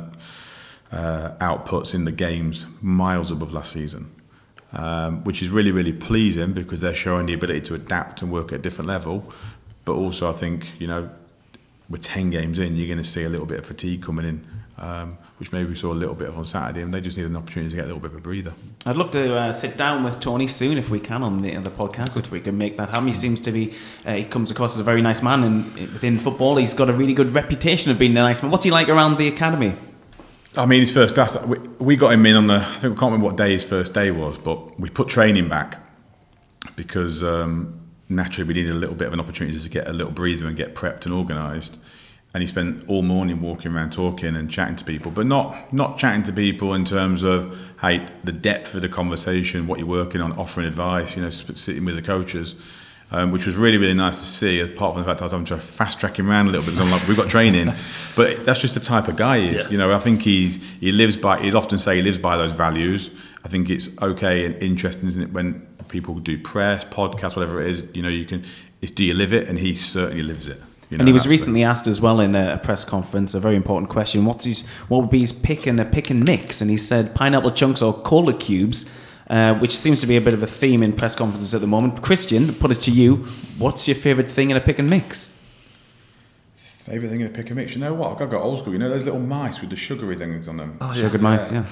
outputs in the games miles above last season, which is really, really pleasing because they're showing the ability to adapt and work at a different level. But also I think, we're 10 games in, you're going to see a little bit of fatigue coming in, which maybe we saw a little bit of on Saturday, and they just need an opportunity to get a little bit of a breather. I'd love to sit down with Tony soon if we can on the podcast. If we can make that happen. He seems to be, he comes across as a very nice man, and within football he's got a really good reputation of being a nice man. What's he like around the academy? I mean, he's first class. We got him in on I think we can't remember what day his first day was, but we put training back because naturally we needed a little bit of an opportunity to get a little breather and get prepped and organised. And he spent all morning walking around talking and chatting to people, but not chatting to people in terms of, hey, the depth of the conversation, what you're working on, offering advice, sitting with the coaches, which was really, really nice to see, apart from the fact I was having to fast track him around a little bit because I'm like, we've got training. But that's just the type of guy he is. I think he'd often say he lives by those values. I think it's okay and interesting, isn't it, when people do press, podcasts, whatever it is, it's do you live it? And he certainly lives it. And he was recently asked as well in a press conference a very important question. What would be his pick and mix? And he said pineapple chunks or cola cubes, which seems to be a bit of a theme in press conferences at the moment. Christian, put it to you. What's your favourite thing in a pick and mix? Favourite thing in a pick and mix? You know what? I've got old school. Those little mice with the sugary things on them. Oh, sugared mice, yeah.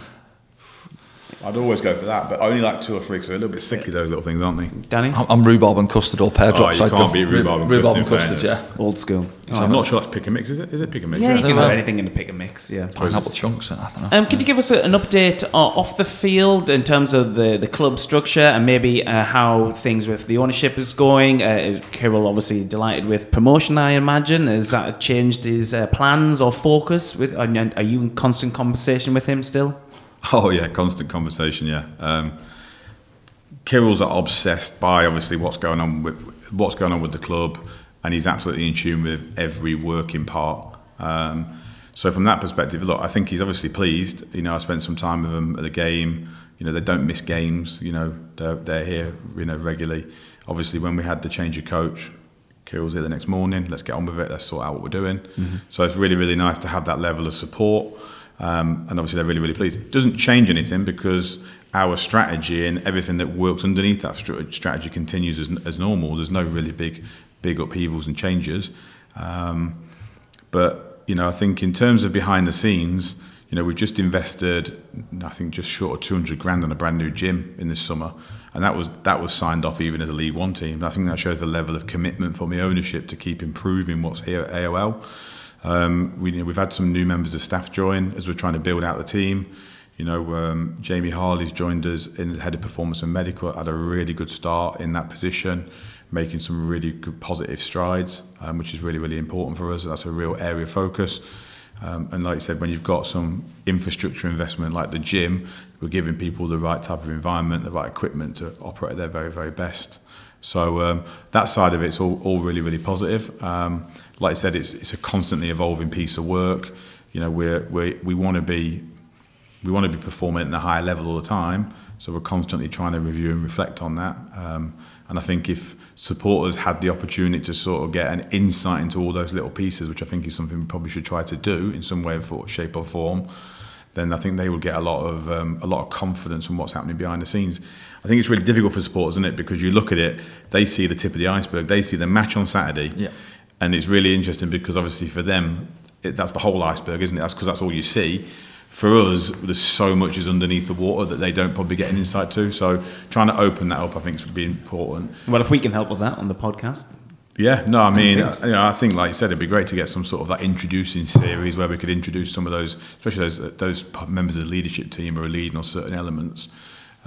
I'd always go for that, but I only like 2 or 3 because they're a little bit sickly, those little things, aren't they? Danny? I'm rhubarb and custard or pear drops. You can't beat rhubarb and custard, yeah. Old school. So I'm not sure that's pick and mix, is it? Is it pick and mix? Yeah, you can have anything in a pick and mix, yeah. Pineapple chunks, I don't know. Can you give us an update off the field in terms of the club structure and maybe how things with the ownership is going? Kirill obviously delighted with promotion, I imagine. Has that changed his plans or focus? Are you in constant conversation with him still? Oh yeah, constant conversation. Yeah, Kirill's obsessed by obviously what's going on with the club, and he's absolutely in tune with every working part. So from that perspective, look, I think he's obviously pleased. I spent some time with them at the game. They don't miss games. They're here, regularly. Obviously, when we had the change of coach, Kirill's here the next morning. Let's get on with it. Let's sort out what we're doing. Mm-hmm. So it's really, really nice to have that level of support. And obviously they're really, really pleased. It doesn't change anything because our strategy and everything that works underneath that strategy continues as normal. There's no really big upheavals and changes. But I think in terms of behind the scenes, we've just invested, I think, just short of 200 grand on a brand new gym in this summer, and that was signed off even as a League One team. I think that shows the level of commitment from the ownership to keep improving what's here at AOL. We've had some new members of staff join as we're trying to build out the team. Jamie Harley's joined us in head of performance and medical, had a really good start in that position, making some really good positive strides, which is really, really important for us. That's a real area of focus. And like you said, when you've got some infrastructure investment like the gym, we're giving people the right type of environment, the right equipment to operate at their very, very best. So that side of it's all really, really positive. Like I said, it's a constantly evolving piece of work. We want to be performing at a higher level all the time. So we're constantly trying to review and reflect on that. And I think if supporters had the opportunity to sort of get an insight into all those little pieces, which I think is something we probably should try to do in some way, shape or form, then I think they would get a lot of confidence in what's happening behind the scenes. I think it's really difficult for supporters, isn't it? Because you look at it, they see the tip of the iceberg. They see the match on Saturday, yeah. And it's really interesting because obviously for them, that's the whole iceberg, isn't it? That's because that's all you see. For us, there's so much is underneath the water that they don't probably get an insight to. So trying to open that up, I think, would be important. Well, if we can help with that on the podcast. Yeah, no, I mean, I think, like you said, it'd be great to get some sort of that introducing series where we could introduce some of those, especially those members of the leadership team who are leading on certain elements.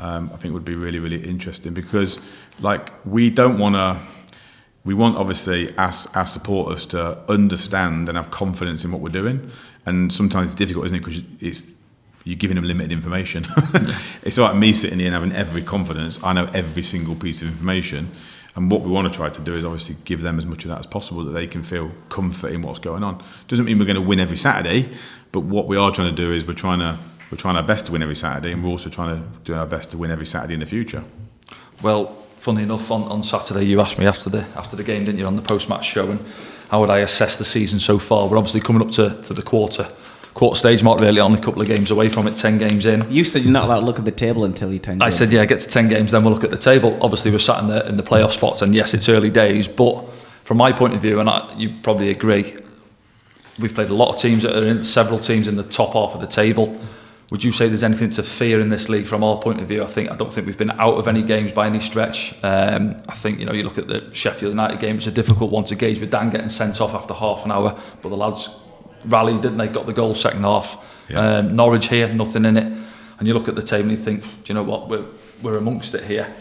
I think would be really, really interesting, because like we want obviously our supporters to understand and have confidence in what we're doing, and sometimes it's difficult, isn't it, because you're giving them limited information. It's like me sitting here and having every confidence. I know every single piece of information, and what we want to try to do is obviously give them as much of that as possible, that they can feel comfort in what's going on. Doesn't mean we're going to win every Saturday, but what we are trying to do is we're trying our best to win every Saturday, and we're also trying to do our best to win every Saturday in the future. Well, funny enough, on Saturday you asked me after the game, didn't you, on the post-match show, and how would I assess the season so far? We're obviously coming up to the quarter stage mark, really, only a couple of games away from it, 10 games in. You said you're not allowed to look at the table until you're 10 games. I said, yeah, get to 10 games, then we'll look at the table. Obviously, we're sat in the playoff spots, and yes, it's early days, but from my point of view, and you probably agree, we've played a lot of teams that are in, several teams in the top half of the table. Would you say there's anything to fear in this league from our point of view? I don't think we've been out of any games by any stretch. I think, you look at the Sheffield United game, it's a difficult one to gauge with Dan getting sent off after half an hour, but the lads rallied, didn't they? Got the goal second half. Yeah. Norwich here, nothing in it. And you look at the table and you think, do you know what, we're amongst it here.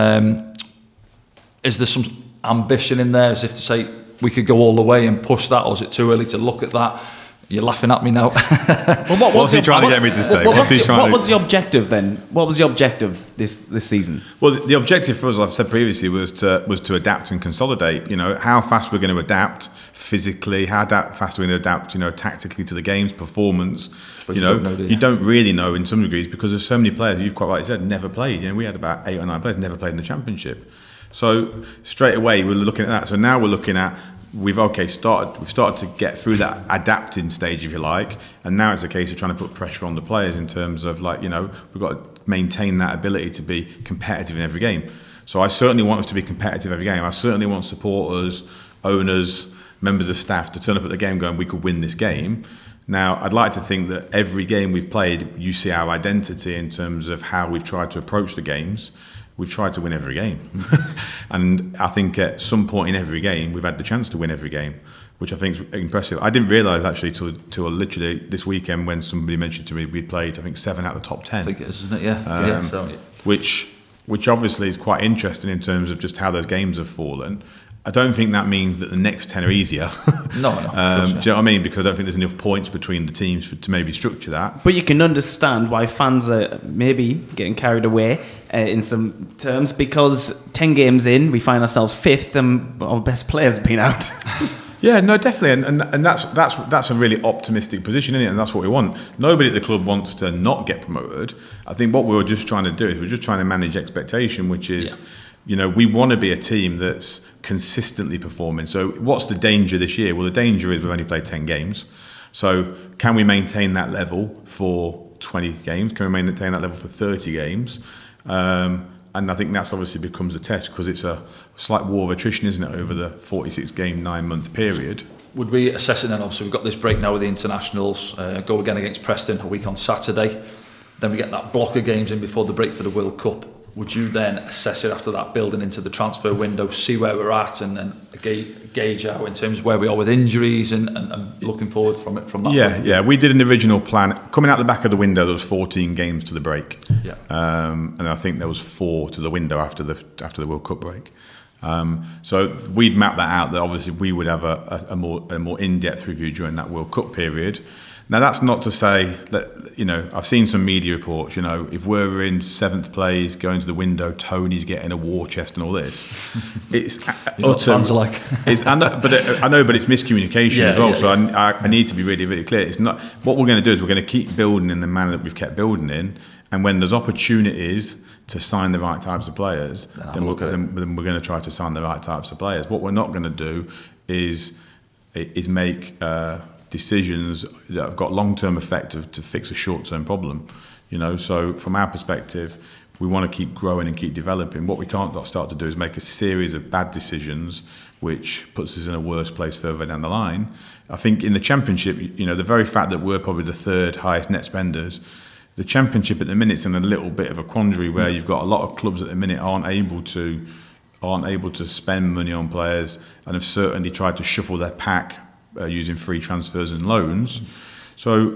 Is there some ambition in there, as if to say we could go all the way and push that, or is it too early to look at that? You're laughing at me now. Well, what's he trying to get me to say? What was the objective then? What was the objective this season? Well, the objective for us, I've said previously, was to adapt and consolidate. How fast we're going to adapt physically, how fast we're going to adapt, tactically to the game's performance. You don't really know in some degrees, because there's so many players, you've quite rightly said, never played. We had about 8 or 9 players never played in the Championship. So straight away we're looking at that. So now we're looking at we've started to get through that adapting stage, if you like, and now it's a case of trying to put pressure on the players in terms of we've got to maintain that ability to be competitive in every game. So I certainly want us to be competitive every game. I certainly want supporters, owners, members of staff to turn up at the game going, we could win this game. Now, I'd like to think that every game we've played, you see our identity in terms of how we've tried to approach the games. We've tried to win every game. And I think at some point in every game, we've had the chance to win every game, which I think is impressive. I didn't realise actually till literally this weekend when somebody mentioned to me we'd played, I think, 7 out of the top 10. I think it is, isn't it? Yeah. Which obviously is quite interesting in terms of just how those games have fallen. I don't think that means that the next 10 are easier. No. Do you know what I mean? Because I don't think there's enough points between the teams to maybe structure that. But you can understand why fans are maybe getting carried away in some terms, because 10 games in, we find ourselves 5th and our best players have been out. Yeah, no, definitely, and that's a really optimistic position, isn't it? And that's what we want. Nobody at the club wants to not get promoted. I think what we were just trying to do is we're just trying to manage expectation, which is... we want to be a team that's consistently performing. So what's the danger this year? Well, the danger is we've only played 10 games. So can we maintain that level for 20 games? Can we maintain that level for 30 games? And I think that's obviously becomes a test, because it's a slight war of attrition, isn't it, over the 46-game, 9-month period. Would we assess it then? Obviously, we've got this break now with the internationals, go again against Preston a week on Saturday. Then we get that block of games in before the break for the World Cup. Would you then assess it after that, building into the transfer window, see where we're at, and then gauge out in terms of where we are with injuries and looking forward from that? Yeah. We did an original plan. Coming out the back of the window, there was 14 games to the break. Yeah. And I think there was 4 to the window after the World Cup break. So we'd mapped that out, that obviously we would have a more in-depth review during that World Cup period. Now, that's not to say that, I've seen some media reports, if we're in 7th place, going to the window, Tony's getting a war chest and all this. It's utter... fans are like... I know, but it's miscommunication as well, so I need to be really, really clear. It's not... What we're going to do is we're going to keep building in the manner that we've kept building in, and when there's opportunities to sign the right types of players, then we're going to try to sign the right types of players. What we're not going to do is make... decisions that have got long-term effect to fix a short-term problem, So from our perspective, we want to keep growing and keep developing. What we can't start to do is make a series of bad decisions, which puts us in a worse place further down the line. I think in the Championship, the very fact that we're probably the 3rd highest net spenders, the Championship at the minute's in a little bit of a quandary where you've got a lot of clubs at the minute aren't able to spend money on players, and have certainly tried to shuffle their pack using free transfers and loans. So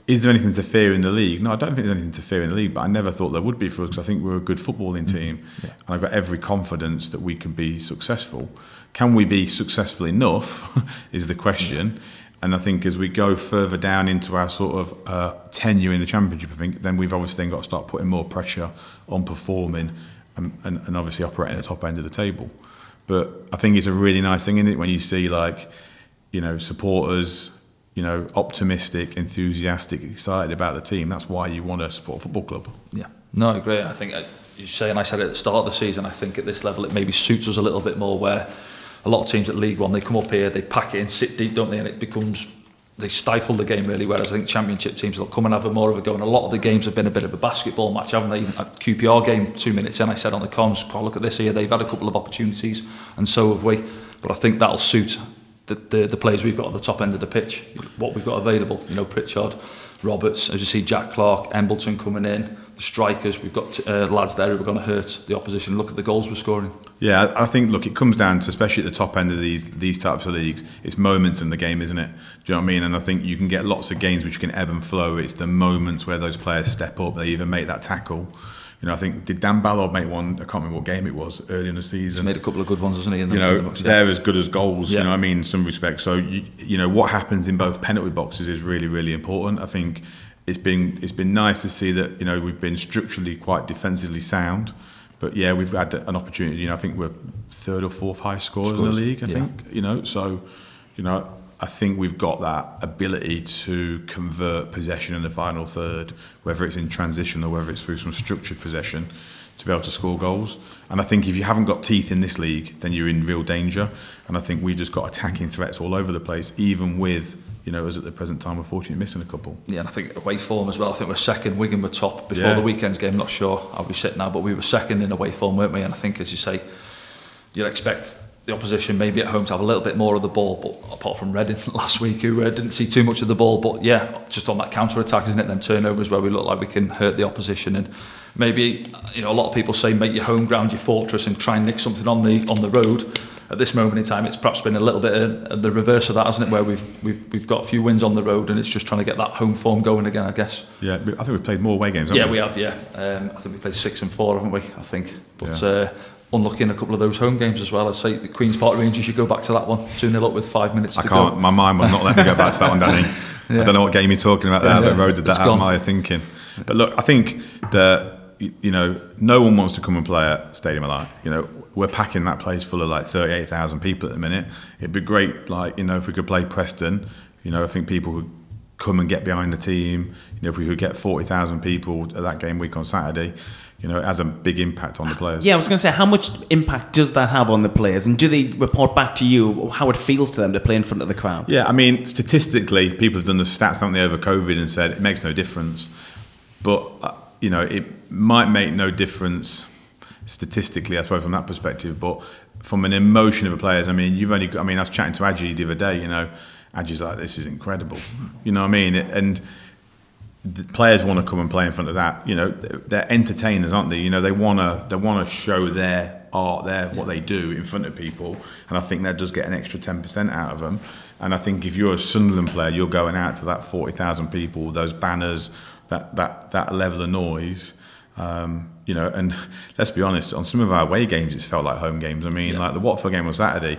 is there anything to fear in the league? No, I don't think there's anything to fear in the league, but I never thought there would be for us, because I think we're a good footballing team, and I've got every confidence that we can be successful. Can we be successful enough is the question. And I think as we go further down into our sort of tenure in the Championship, I think then we've obviously then got to start putting more pressure on performing and obviously operating at the top end of the table. But I think it's a really nice thing, isn't it, when you see, like, you know, supporters, you know, optimistic, enthusiastic, excited about the team. That's why you want to support a football club. Yeah, no, I agree. I think you say, and I said it at the start of the season, I think at this level it maybe suits us a little bit more, where a lot of teams at League One, they come up here, they pack it in, sit deep, don't they, and it becomes, they stifle the game really, whereas I think Championship teams will come and have a more of a go, and a lot of the games have been a bit of a basketball match, haven't they? A QPR game 2 minutes in, I said on the comms, oh, look at this here, they've had a couple of opportunities, and so have we, but I think that'll suit the players we've got at the top end of the pitch, what we've got available, you know, Pritchard, Roberts, as you see, Jack Clark, Embleton coming in, the strikers, we've got lads there who are going to hurt the opposition. Look at the goals we're scoring. Yeah, I think, look, it comes down to, especially at the top end of these types of leagues, it's moments in the game, isn't it? Do you know what I mean? And I think you can get lots of games which can ebb and flow. It's the moments where those players step up, they either make that tackle. You know, I think, did Dan Ballard make one? I can't remember what game it was early in the season. He's made a couple of good ones, hasn't he? They're as good as goals. Yeah. You know what I mean, in some respects. So you know what happens in both penalty boxes is really, really important. I think it's been nice to see that, you know, we've been structurally quite defensively sound, but yeah, we've had an opportunity. You know, I think we're third or fourth highest scorers in the league. I think, you know, so, you know, I think we've got that ability to convert possession in the final third, whether it's in transition or whether it's through some structured possession, to be able to score goals. And I think if you haven't got teeth in this league, then you're in real danger. And I think we just got attacking threats all over the place, even with, you know, us at the present time, unfortunately missing a couple. Yeah, and I think away form as well. I think we're second. Wigan were top before the weekend's game. Not sure how we sit now, but we were second in away form, weren't we? And I think, as you say, you'd expect the opposition maybe at home to have a little bit more of the ball, but apart from Reading last week, who didn't see too much of the ball, but yeah, just on that counter-attack, isn't it, them turnovers where we look like we can hurt the opposition. And maybe, you know, a lot of people say make your home ground your fortress and try and nick something on the road. At this moment in time, it's perhaps been a little bit of the reverse of that, hasn't it, where we've got a few wins on the road, and it's just trying to get that home form going again, I guess. Yeah, I think we've played more away games, haven't we? Yeah, we have, yeah. I think we played 6 and 4, haven't we, I think. But unlucky in a couple of those home games as well. I'd say the Queen's Park Rangers, you should go back to that one. 2-0 up with 5 minutes to go. I can't, my mind will not let me go back to that one, Danny. I don't know what game you're talking about there, but Road did that out of my thinking. But look, I think that, you know, no one wants to come and play at Stadium of Light. You know, we're packing that place full of like 38,000 people at the minute. It'd be great, like, you know, if we could play Preston, you know, I think people would come and get behind the team. You know, if we could get 40,000 people at that game week on Saturday, you know, it has a big impact on the players. Yeah, I was going to say, how much impact does that have on the players? And do they report back to you how it feels to them to play in front of the crowd? Yeah, I mean, statistically, people have done the stats, haven't they, over COVID and said it makes no difference. But, you know, it might make no difference statistically, I suppose, from that perspective. But from an emotion of the players, I mean, you've only got, I mean, I was chatting to Adji the other day, you know, Adji's like, this is incredible. You know what I mean? And the players want to come and play in front of that. You know, they're entertainers, aren't they? You know, they want to show their art, what they do in front of people, and I think that does get an extra 10% out of them. And I think if you're a Sunderland player, you're going out to that 40,000 people, those banners, that level of noise. You know, and let's be honest, on some of our away games, it's felt like home games. I mean, like the Watford game on Saturday.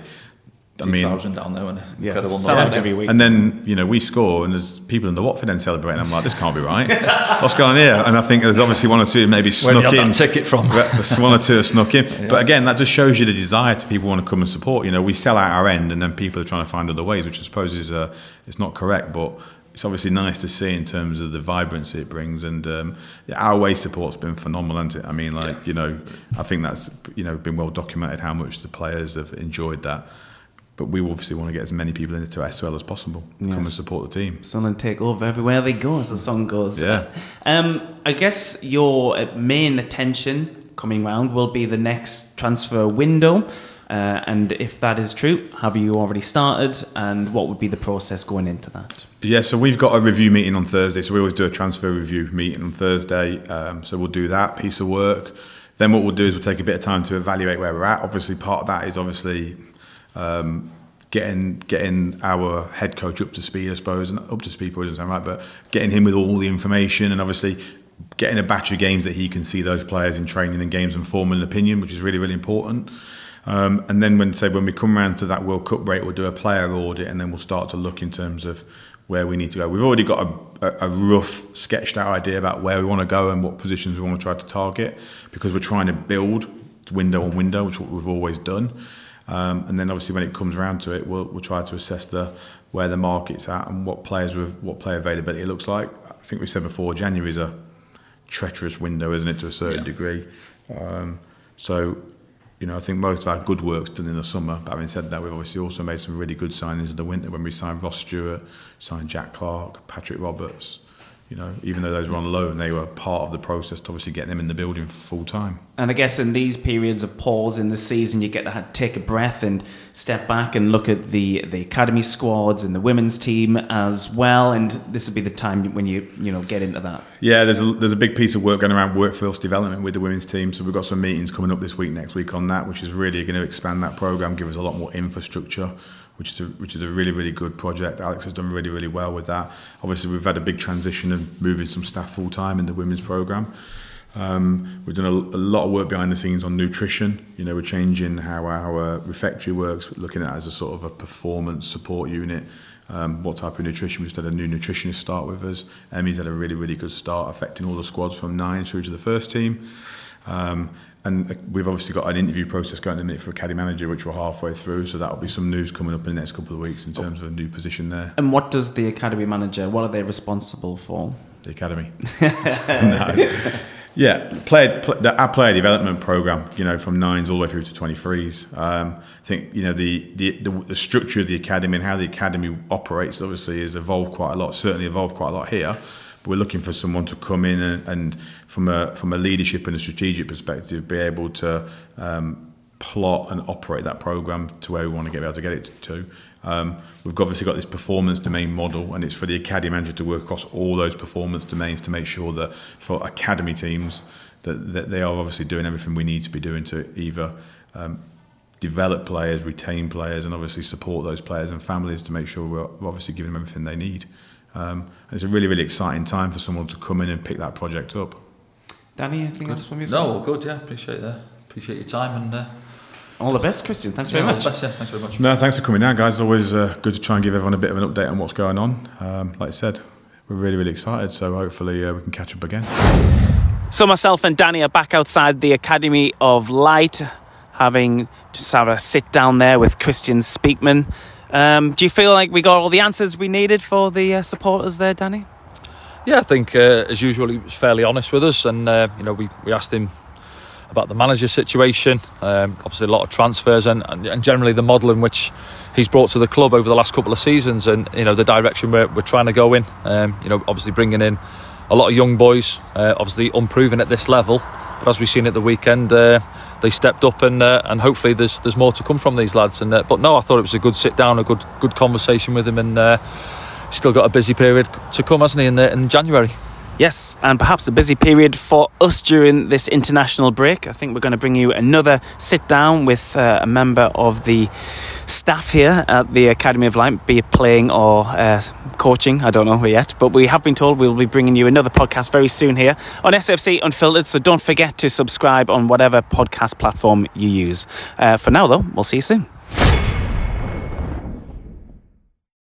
I mean, 2,000 down there, wasn't it? Yeah, incredible. Every week. And then, you know, we score and there's people in the Watford end celebrating. I'm like, this can't be right. What's going on here? And I think there's obviously one or two maybe snuck in. Where did you have that ticket from? One or two have snuck in. Yeah. But again, that just shows you the desire to people want to come and support. You know, we sell out our end and then people are trying to find other ways, which I suppose is it's not correct, but it's obviously nice to see in terms of the vibrancy it brings. And our away support's been phenomenal, hasn't it? I mean, like, you know, I think that's, you know, been well documented how much the players have enjoyed that. But we obviously want to get as many people into SL as possible. Come and support the team. Sunderland take over everywhere they go, as the song goes. Yeah. I guess your main attention coming round will be the next transfer window. And if that is true, have you already started? And what would be the process going into that? Yeah, so we've got a review meeting on Thursday. So we always do a transfer review meeting on Thursday. So we'll do that piece of work. Then what we'll do is we'll take a bit of time to evaluate where we're at. Obviously, part of that is obviously getting our head coach up to speed, I suppose, and up to speed probably doesn't sound right, but getting him with all the information, and obviously getting a batch of games that he can see those players in training and games and form an opinion, which is really, really important. And then when we come around to that World Cup break, we'll do a player audit, and then we'll start to look in terms of where we need to go. We've already got a rough sketched out idea about where we want to go and what positions we want to try to target, because we're trying to build window on window, which is what we've always done. And then obviously when it comes around to it, we'll try to assess where the market's at and what player availability looks like. I think we said before, January is a treacherous window, isn't it, to a certain degree. So, I think most of our good work's done in the summer. But having said that, we've obviously also made some really good signings in the winter when we signed Ross Stewart, signed Jack Clark, Patrick Roberts. Even though those were on loan, they were part of the process to obviously get them in the building full time. And I guess in these periods of pause in the season, you get to take a breath and step back and look at the academy squads and the women's team as well. And this would be the time when you get into that. Yeah, there's a big piece of work going around workforce development with the women's team. So we've got some meetings coming up this week, next week on that, which is really going to expand that program, give us a lot more infrastructure. Which is a really, really good project. Alex has done really, really well with that. Obviously, we've had a big transition of moving some staff full-time in the women's programme. We've done a lot of work behind the scenes on nutrition. We're changing how our refectory works, looking at it as a sort of a performance support unit. What type of nutrition? We just had a new nutritionist start with us. Emmy's had a really, really good start, affecting all the squads from 9 through to the first team. And we've obviously got an interview process going at the minute for Academy Manager, which we're halfway through, so that'll be some news coming up in the next couple of weeks in terms of a new position there. And what does the Academy Manager, what are they responsible for? The Academy. No. Yeah, our player development programme, from 9s all the way through to 23s. I think, the structure of the Academy and how the Academy operates obviously has evolved quite a lot, certainly evolved quite a lot here. But we're looking for someone to come in and from a leadership and a strategic perspective, be able to plot and operate that programme to where we want to be able to get it to. We've obviously got this performance domain model, and it's for the Academy Manager to work across all those performance domains to make sure that for Academy teams that they are obviously doing everything we need to be doing to either develop players, retain players, and obviously support those players and families to make sure we're obviously giving them everything they need. And it's a really, really exciting time for someone to come in and pick that project up. Danny, anything else from you? No, good, yeah. Appreciate your time and all the best, Christian. Thanks very much. All the best, yeah. Thanks very much. No, thanks for coming down, guys. It's always good to try and give everyone a bit of an update on what's going on. Like I said, we're really, really excited, so hopefully we can catch up again. So myself and Danny are back outside the Academy of Light, having just had a sit down there with Christian Speakman. Do you feel like we got all the answers we needed for the supporters there, Danny? Yeah, I think as usual he was fairly honest with us, and we asked him about the manager situation, obviously a lot of transfers and generally the model in which he's brought to the club over the last couple of seasons, and the direction we're trying to go in. Obviously bringing in a lot of young boys, obviously unproven at this level, but as we've seen at the weekend, they stepped up, and hopefully there's more to come from these lads. And but no, I thought it was a good sit down, a good conversation with him, and still got a busy period to come, hasn't he, in January? Yes, and perhaps a busy period for us during this international break. I think we're going to bring you another sit down with a member of the staff here at the Academy of Light, be it playing or coaching, I don't know yet, but we have been told we'll be bringing you another podcast very soon here on SFC Unfiltered, so don't forget to subscribe on whatever podcast platform you use. For now though, we'll see you soon.